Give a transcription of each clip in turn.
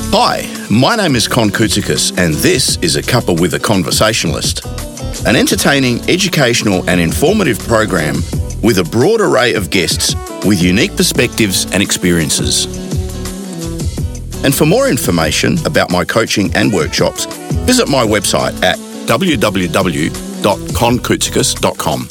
Hi, my name is Con Koutsikis, and this is A Cuppa with a Conversationalist, an entertaining, educational and informative program with a broad array of guests with unique perspectives and experiences. And for more information about my coaching and workshops, visit my website at www.conkoutsikis.com.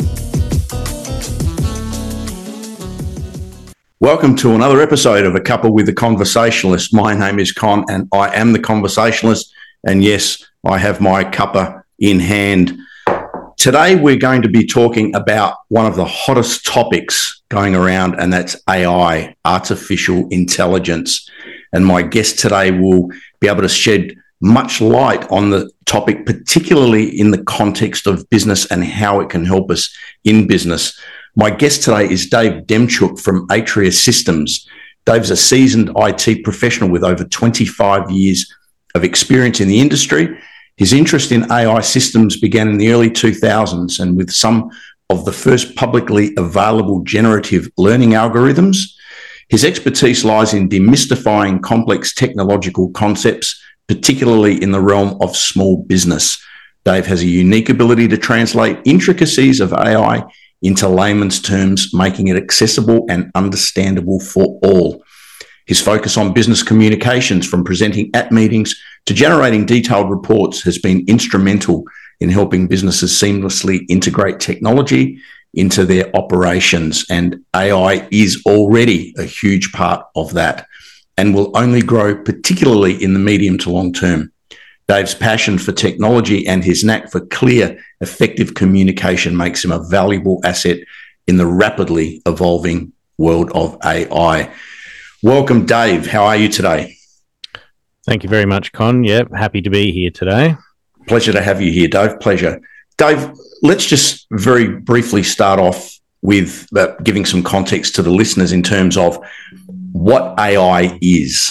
Welcome to another episode of A Cuppa with a Conversationalist. My name is Con and I am the Conversationalist. And yes, I have my cuppa in hand. Today, we're going to be talking about one of the hottest topics going around, and that's AI, artificial intelligence. And my guest today will be able to shed much light on the topic, particularly in the context of business and how it can help us in business. My guest today is Dave Demchuk from Atria Systems. Dave's a seasoned IT professional with over 25 years of experience in the industry. His interest in AI systems began in the early 2000s, and with some of the first publicly available generative learning algorithms. His expertise lies in demystifying complex technological concepts, particularly in the realm of small business. Dave has a unique ability to translate intricacies of AI into layman's terms, making it accessible and understandable for all. His focus on business communications, from presenting at meetings to generating detailed reports, has been instrumental in helping businesses seamlessly integrate technology into their operations. And AI is already a huge part of that and will only grow, particularly in the medium to long term. Dave's passion for technology and his knack for clear, effective communication makes him a valuable asset in the rapidly evolving world of AI. Welcome, Dave. How are you today? Thank you very much, Con. Yep, happy to be here today. Pleasure to have you here, Dave. Pleasure. Dave, let's just very briefly start off with giving some context to the listeners in terms of what AI is.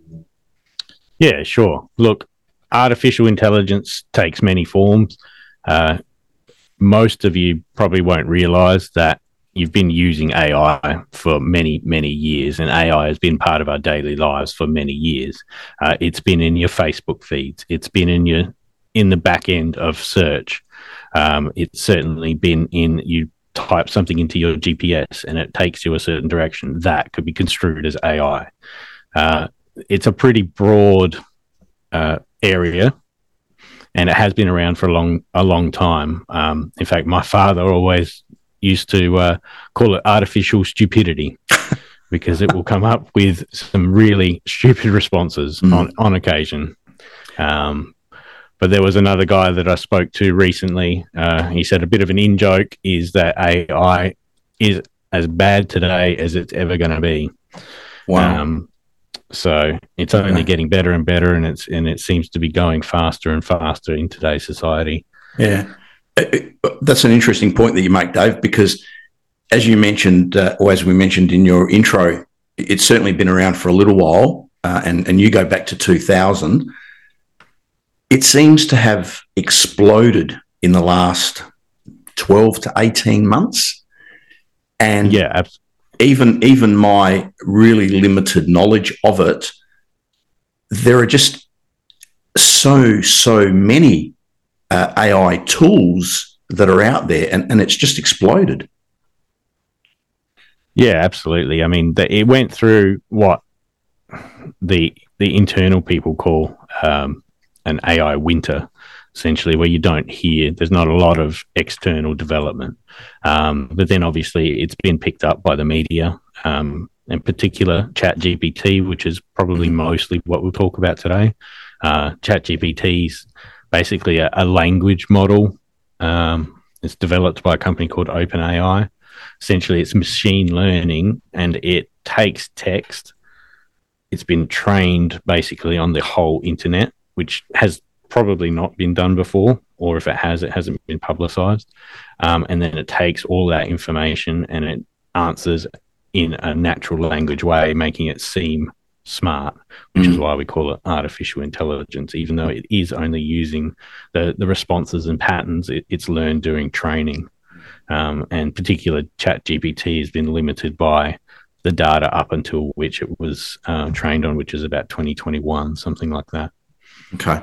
Yeah, sure. Look, artificial intelligence takes many forms. Most of you probably won't realise that you've been using AI for many, many years, and AI has been part of our daily lives for many years. It's been in your Facebook feeds. It's been in the back end of search. It's certainly been in, you type something into your GPS and it takes you a certain direction. That could be construed as AI. It's a pretty broad area, and it has been around for a long time. In fact, my father always used to call it artificial stupidity because it will come up with some really stupid responses on occasion. But there was another guy that I spoke to recently. He said a bit of an in-joke is that AI is as bad today as it's ever going to be. Wow. So it's only getting better and better, and it seems to be going faster and faster in today's society. Yeah. That's an interesting point that you make, Dave, because as you mentioned, or as we mentioned in your intro, it's certainly been around for a little while, and you go back to 2000. It seems to have exploded in the last 12 to 18 months. And yeah, absolutely. Even my really limited knowledge of it, there are just so many AI tools that are out there, and it's just exploded. Yeah, absolutely. I mean, it went through what the internal people call an AI winter, essentially, where there's not a lot of external development. But then obviously it's been picked up by the media, in particular ChatGPT, which is probably mostly what we'll talk about today. ChatGPT's basically a language model. It's developed by a company called OpenAI. Essentially, it's machine learning, and it takes text. It's been trained basically on the whole internet, which has probably not been done before, or if it has, it hasn't been publicized. And then it takes all that information and it answers in a natural language way, making it seem smart, which is why we call it artificial intelligence, even though it is only using the responses and patterns it's learned during training. And particular ChatGPT has been limited by the data up until which it was trained on, which is about 2021, something like that. Okay.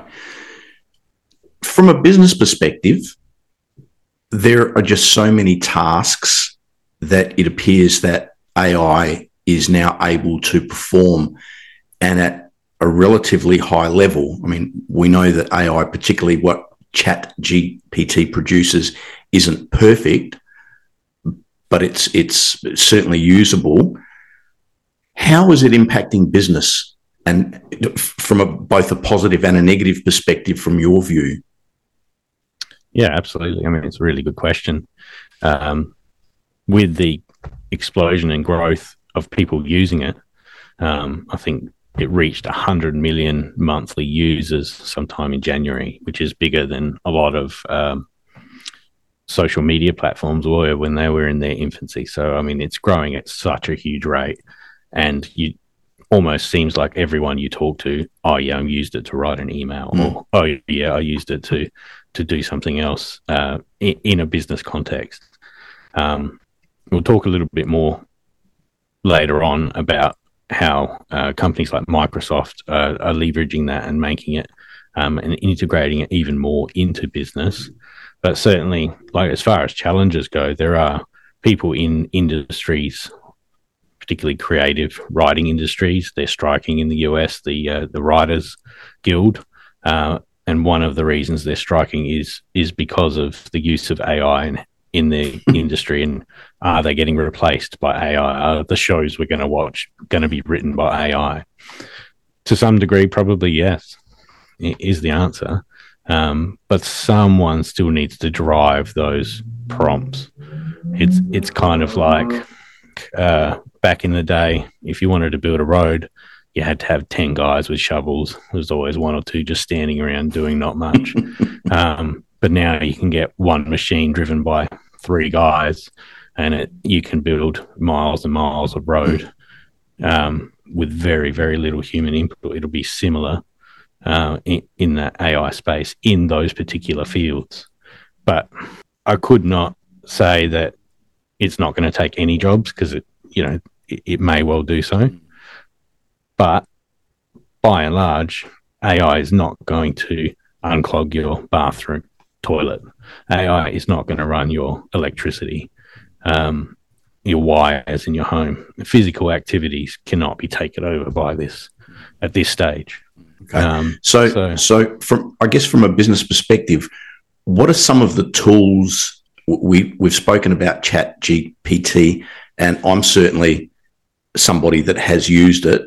From a business perspective, there are just so many tasks that it appears that AI is now able to perform, and at a relatively high level. I mean, we know that AI, particularly what ChatGPT produces, isn't perfect, but it's certainly usable. How is it impacting business, and from both a positive and a negative perspective from your view? Yeah, absolutely. I mean, it's a really good question. With the explosion and growth of people using it, I think it reached 100 million monthly users sometime in January, which is bigger than a lot of social media platforms were when they were in their infancy. So, I mean, it's growing at such a huge rate, and you almost seems like everyone you talk to, oh yeah, I used it to write an email, or oh yeah, I used it to do something else in a business context. We'll talk a little bit more later on about how companies like Microsoft are leveraging that and making it and integrating it even more into business. But certainly, like as far as challenges go, there are people in industries, particularly creative writing industries. They're striking in the US, the Writers Guild. And one of the reasons they're striking is because of the use of AI in the industry. And are they getting replaced by AI? Are the shows we're going to watch going to be written by AI? To some degree, probably yes, is the answer. But someone still needs to drive those prompts. It's kind of like back in the day, if you wanted to build a road, you had to have 10 guys with shovels. There was always one or two just standing around doing not much. But now you can get one machine driven by 3 guys, and you can build miles and miles of road with very, very little human input. It'll be similar in that AI space in those particular fields. But I could not say that it's not going to take any jobs, because it may well do so. But by and large, AI is not going to unclog your bathroom toilet. AI is not going to run your electricity, your wires in your home. Physical activities cannot be taken over by this at this stage. Okay. So from a business perspective, what are some of the tools? We've spoken about ChatGPT, and I'm certainly somebody that has used it,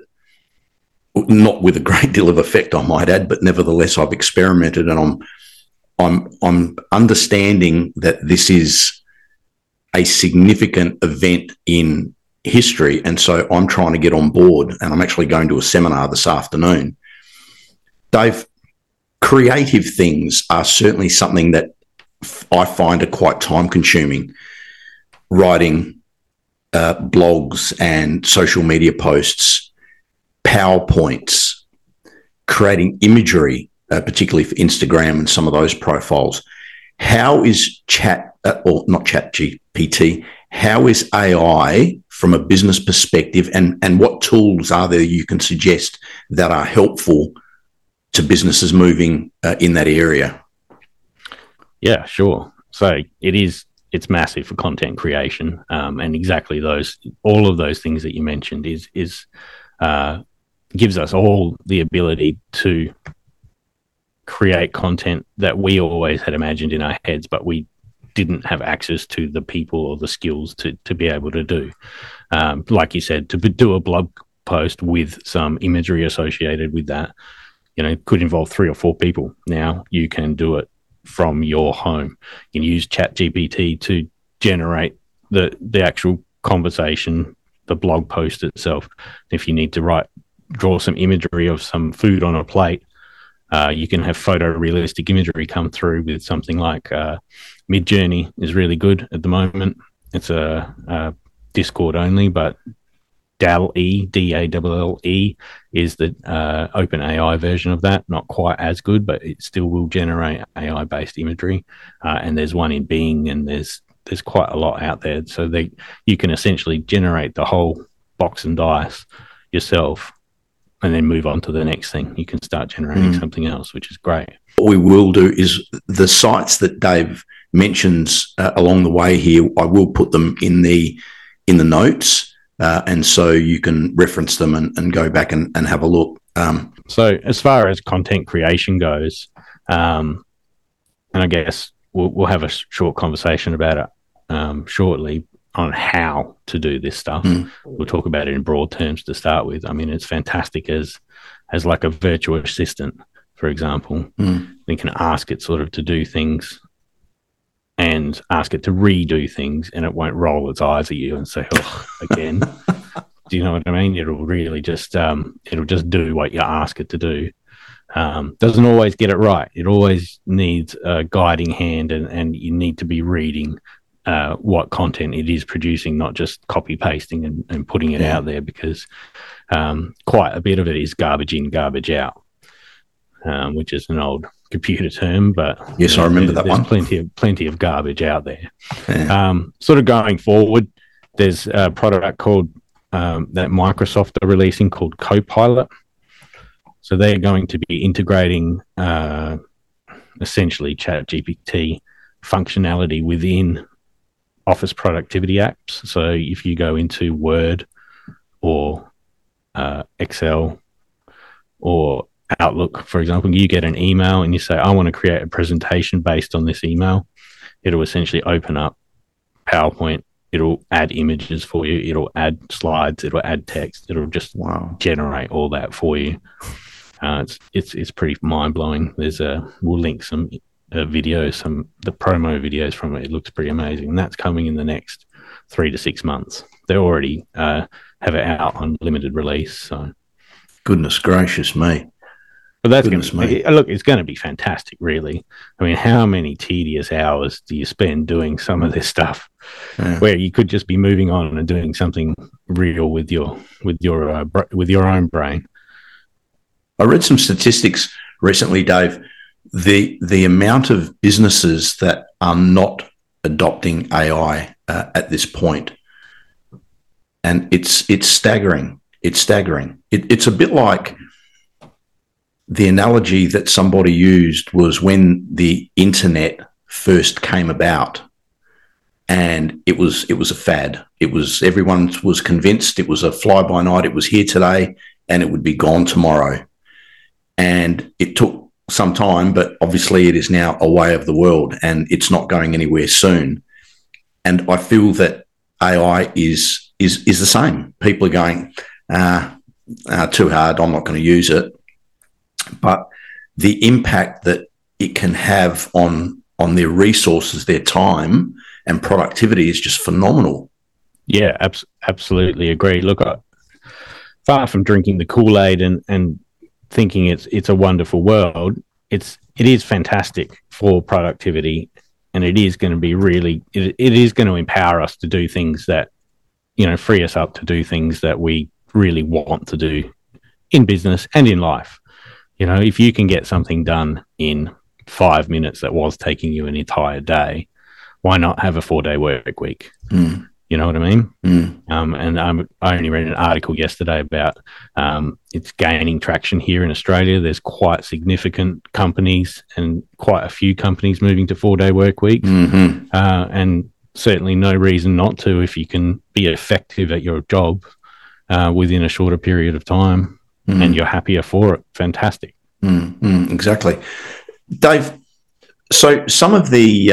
not with a great deal of effect, I might add, but nevertheless, I've experimented, and I'm understanding that this is a significant event in history, and so I'm trying to get on board, and I'm actually going to a seminar this afternoon. Dave, creative things are certainly something that I find are quite time-consuming. Writing blogs and social media posts, PowerPoints, creating imagery, particularly for Instagram and some of those profiles. How is not ChatGPT, how is AI from a business perspective, and what tools are there you can suggest that are helpful to businesses moving in that area? Yeah, sure. So it's massive for content creation, and exactly all of those things that you mentioned is gives us all the ability to create content that we always had imagined in our heads, but we didn't have access to the people or the skills to be able to do. Like you said, to do a blog post with some imagery associated with that, could involve 3 or 4 people. Now you can do it from your home. You can use ChatGPT to generate the actual conversation, the blog post itself. If you need to draw some imagery of some food on a plate, you can have photorealistic imagery come through with something like Midjourney is really good at the moment. It's a Discord only, but DALL-E, DALL-E, is the open AI version of that. Not quite as good, but it still will generate AI-based imagery. And there's one in Bing, and there's quite a lot out there. So you can essentially generate the whole box and dice yourself, and then move on to the next thing. You can start generating something else, which is great. What we will do is the sites that Dave mentions along the way here, I will put them in the notes, and so you can reference them and go back and have a look. So as far as content creation goes, and I guess we'll have a short conversation about it shortly on how to do this stuff. We'll talk about it in broad terms to start with. I mean, it's fantastic as like a virtual assistant, for example. You can ask it sort of to do things and ask it to redo things, and it won't roll its eyes at you and say, oh, again. Do you know what I mean? It'll really just it'll just do what you ask it to do. Doesn't always get it right. It always needs a guiding hand, and you need to be reading what content it is producing, not just copy pasting and putting it out there, because quite a bit of it is garbage in, garbage out, which is an old computer term, but yes, I remember that one. Plenty of garbage out there. Sort of going forward, there's a product called that Microsoft are releasing called Copilot. So they're going to be integrating essentially ChatGPT functionality within Office productivity apps. So if you go into Word or Excel or Outlook, for example, you get an email and you say, I want to create a presentation based on this email. It'll essentially open up PowerPoint. It'll add images for you. It'll add slides. It'll add text. It'll just generate all that for you. It's pretty mind blowing. We'll link some videos, the promo videos from it. It looks pretty amazing, and that's coming in the next 3 to 6 months. They already have it out on limited release. So, goodness gracious me! But that's it's going to be fantastic, really. I mean, how many tedious hours do you spend doing some of this stuff, where you could just be moving on and doing something real with your own brain? I read some statistics recently, Dave. The amount of businesses that are not adopting AI at this point, and it's staggering. It's staggering. It's a bit like the analogy that somebody used was when the internet first came about, and it was a fad. Everyone was convinced it was a fly by night. It was here today and it would be gone tomorrow. And it took some time, but obviously it is now a way of the world, and it's not going anywhere soon. And I feel that AI is the same. People are going, too hard, I'm not going to use it. But the impact that it can have on their resources, their time and productivity is just phenomenal. Yeah, absolutely agree. Look, far from drinking the Kool-Aid and thinking it's a wonderful world, it is fantastic for productivity, and it is going to be it is going to empower us to do things that, free us up to do things that we really want to do in business and in life. If you can get something done in 5 minutes that was taking you an entire day, why not have a 4-day work week? You know what I mean? And I only read an article yesterday about it's gaining traction here in Australia. There's quite significant companies and quite a few companies moving to 4-day work weeks. And certainly no reason not to if you can be effective at your job within a shorter period of time. And you're happier for it. Fantastic. Exactly. Dave, so some of the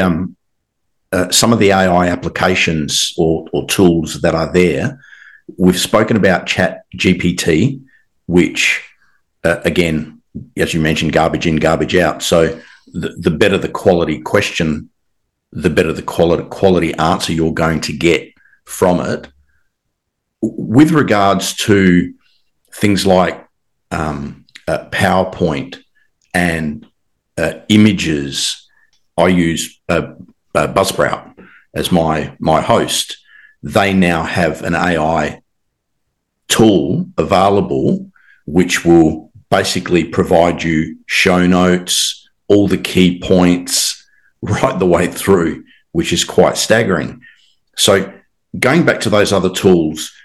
AI applications or tools that are there, we've spoken about ChatGPT, which, again, as you mentioned, garbage in, garbage out. So the better the quality question, the better the quality answer you're going to get from it. With regards to things like PowerPoint and images, I use Buzzsprout as my host. They now have an AI tool available which will basically provide you show notes, all the key points right the way through, which is quite staggering. So going back to those other tools,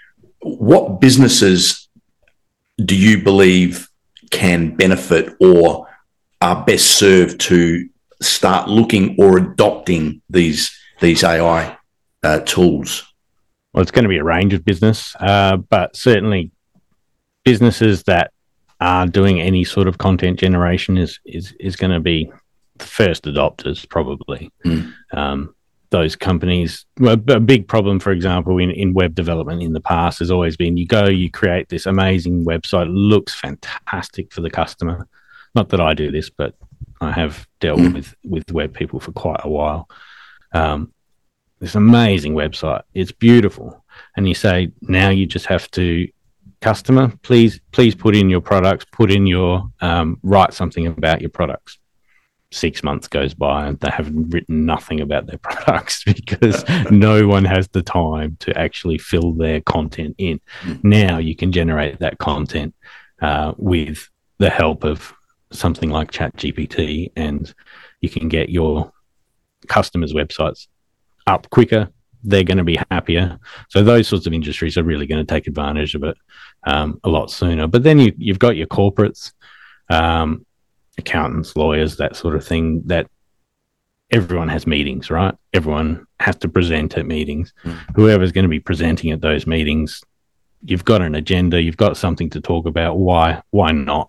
what businesses do you believe can benefit or are best served to start looking or adopting these AI tools? Well, it's going to be a range of business, but certainly businesses that are doing any sort of content generation is going to be the first adopters, probably. Those companies, well, a big problem, for example, in web development in the past has always been you create this amazing website, looks fantastic for the customer. Not that I do this, but I have dealt with web people for quite a while. This amazing website, it's beautiful. And you say, now you just have to, customer, please put in your products, write something about your products. 6 months goes by and they haven't written nothing about their products because no one has the time to actually fill their content in. Now you can generate that content with the help of something like ChatGPT, and you can get your customers' websites up quicker. They're going to be happier. So those sorts of industries are really going to take advantage of it a lot sooner. But then you've got your corporates, accountants, lawyers, that sort of thing, that everyone has meetings, right? Everyone has to present at meetings. Whoever's going to be presenting at those meetings, you've got an agenda, you've got something to talk about. Why not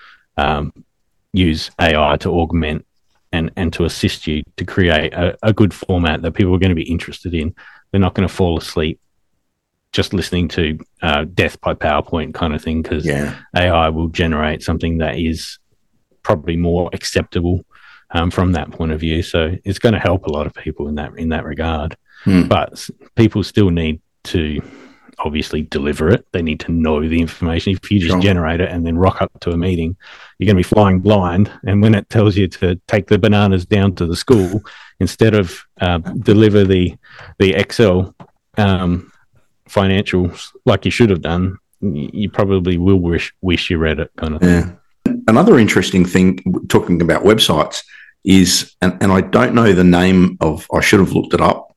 use AI to augment and to assist you to create a good format that people are going to be interested in? They're not going to fall asleep just listening to death by PowerPoint kind of thing, because AI will generate something that is probably more acceptable from that point of view. So it's going to help a lot of people in that regard. But people still need to obviously deliver it. They need to know the information. If you just generate it and then rock up to a meeting, you're going to be flying blind. And when it tells you to take the bananas down to the school, instead of deliver the Excel financials like you should have done, you probably will wish you read it, kind of thing. Another interesting thing, talking about websites, is, and I don't know the name of, I should have looked it up,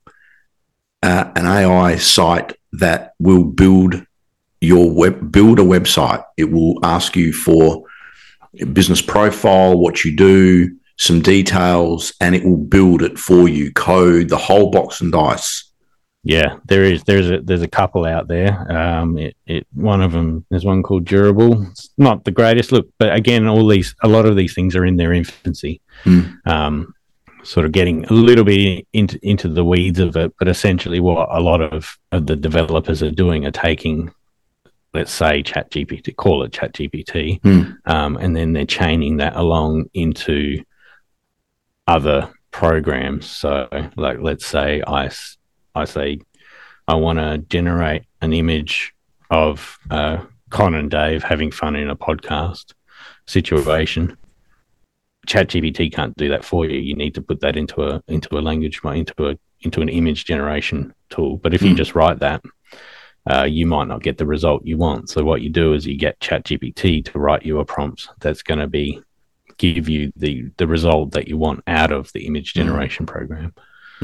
an AI site that will build a website. It will ask you for a business profile, what you do, some details, and it will build it for you, code, the whole box and dice. Yeah, there's a couple out there. One of them, there's one called Durable. It's not the greatest look, but again, a lot of these things are in their infancy. Sort of getting a little bit into the weeds of it, but essentially what a lot of the developers are doing are taking, let's say, ChatGPT, call it ChatGPT, and then they're chaining that along into other programs. So, like, let's say I say I want to generate an image of Con and Dave having fun in a podcast situation. ChatGPT can't do that for you. You need to put that into a language, into an image generation tool. But if you just write that, you might not get the result you want. So what you do is you get ChatGPT to write you a prompt that's going to give you the result that you want out of the image generation program.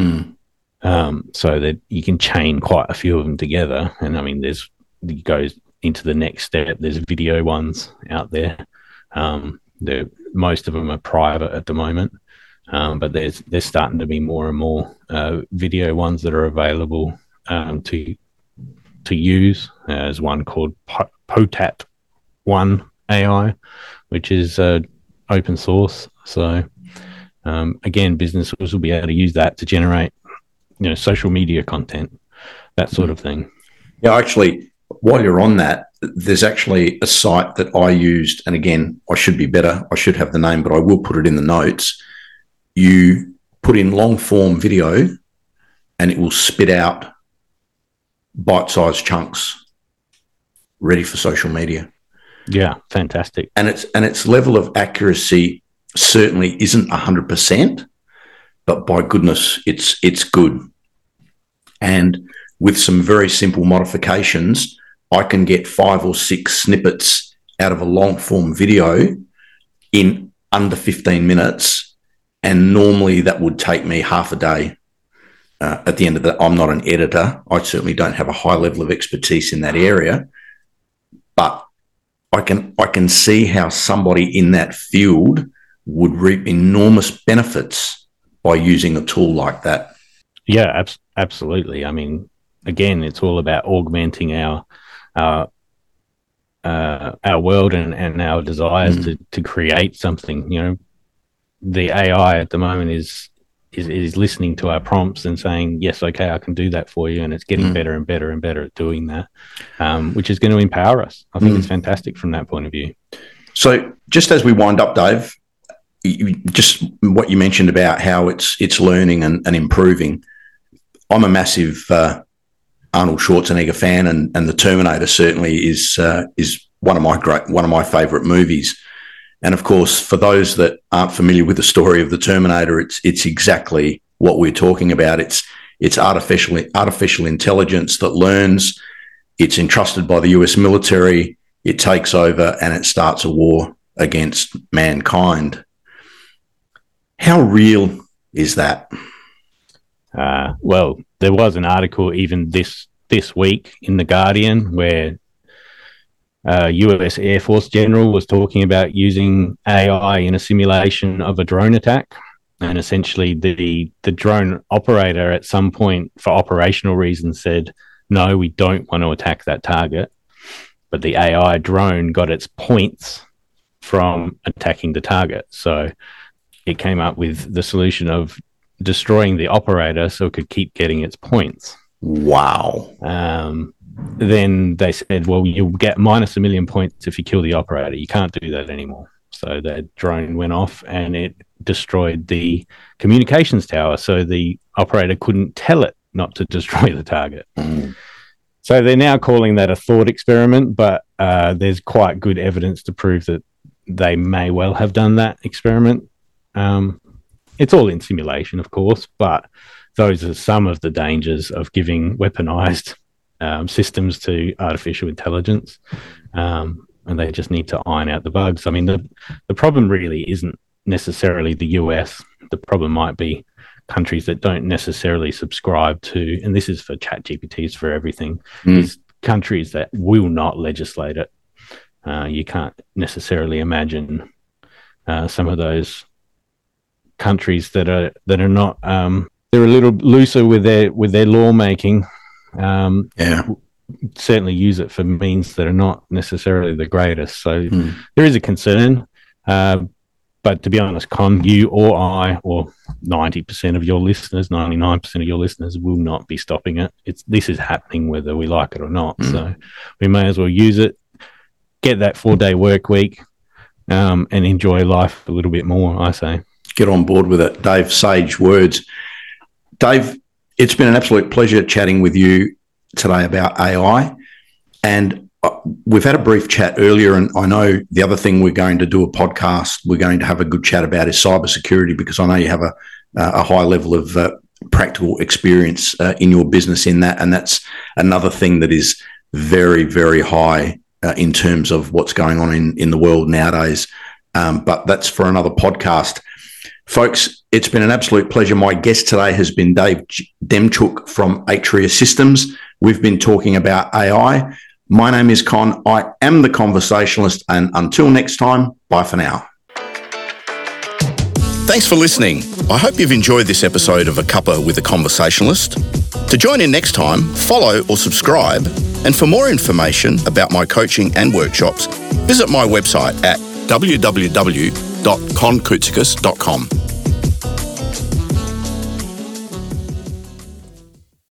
So that you can chain quite a few of them together. And I mean, it goes into the next step. There's video ones out there. Most of them are private at the moment, but there's starting to be more and more video ones that are available to use. There's one called Potat One AI, which is open source. So again, businesses will be able to use that to generate, social media content, that sort of thing. Yeah, actually, while you're on that, there's actually a site that I used, and again, I should be better. I should have the name, but I will put it in the notes. You put in long form video and it will spit out bite-sized chunks ready for social media. Yeah, fantastic. And its level of accuracy certainly isn't 100%, but by goodness, it's good. And with some very simple modifications, I can get 5 or 6 snippets out of a long form video in under 15 minutes. And normally that would take me half a day. at the end of the, I'm not an editor. I certainly don't have a high level of expertise in that area, but I can see how somebody in that field would reap enormous benefits by using a tool like that. Yeah, absolutely. I mean, again, it's all about augmenting our world and our desires to create something. You know, the AI at the moment is listening to our prompts and saying, yes, okay, I can do that for you. And it's getting better and better and better at doing that, which is going to empower us. I think it's fantastic from that point of view. So just as we wind up, Dave, just what you mentioned about how it's learning and improving. I'm a massive Arnold Schwarzenegger fan, and the Terminator certainly is one of my favourite movies. And of course, for those that aren't familiar with the story of the Terminator, it's exactly what we're talking about. It's artificial intelligence that learns. It's entrusted by the US military. It takes over and it starts a war against mankind. How real is that? Well, there was an article even this week in The Guardian where US Air Force general was talking about using AI in a simulation of a drone attack. And essentially the drone operator at some point, for operational reasons, said, no, we don't want to attack that target. But the AI drone got its points from attacking the target. So it came up with the solution of destroying the operator so it could keep getting its points. Wow. Then they said, well, you'll get minus 1 million points if you kill the operator. You can't do that anymore. So that drone went off and it destroyed the communications tower. So the operator couldn't tell it not to destroy the target. So they're now calling that a thought experiment, but there's quite good evidence to prove that they may well have done that experiment. It's all in simulation, of course, but those are some of the dangers of giving weaponized systems to artificial intelligence, and they just need to iron out the bugs. I mean, the problem really isn't necessarily the US. The problem might be countries that don't necessarily subscribe to, and this is for ChatGPTs for everything, is countries that will not legislate it. You can't necessarily imagine some of those countries that are not they're a little looser with their lawmaking. Certainly use it for means that are not necessarily the greatest. So there is a concern. But to be honest, Con, you or I, or 90% of your listeners, 99% of your listeners will not be stopping it. This is happening whether we like it or not. So we may as well use it, get that 4-day work week, and enjoy life a little bit more, I say. Get on board with it. Dave, sage words. Dave, it's been an absolute pleasure chatting with you today about AI. And we've had a brief chat earlier, and I know the other thing we're going to do a podcast, we're going to have a good chat about is cybersecurity, because I know you have a high level of practical experience in your business in that. And that's another thing that is very, very high in terms of what's going on in the world nowadays. But that's for another podcast. Folks, it's been an absolute pleasure. My guest today has been Dave Demchuk from Atria Systems. We've been talking about AI. My name is Con. I am the conversationalist. And until next time, bye for now. Thanks for listening. I hope you've enjoyed this episode of A Cuppa with a Conversationalist. To join in next time, follow or subscribe. And for more information about my coaching and workshops, visit my website at www.conkoutsikis.com.